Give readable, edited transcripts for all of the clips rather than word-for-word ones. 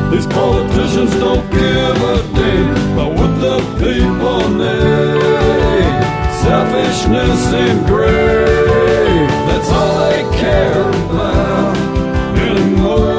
These politicians don't give a damn about what the people need. Selfishness and greed, that's all they care about anymore.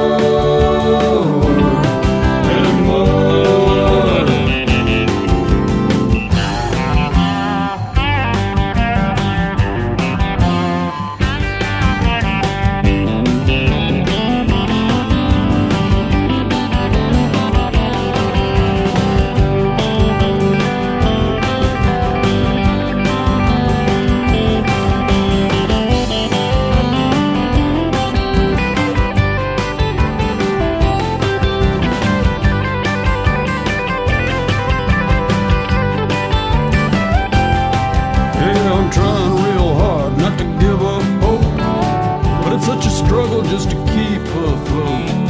I'm trying real hard not to give up hope, but it's such a struggle just to keep afloat.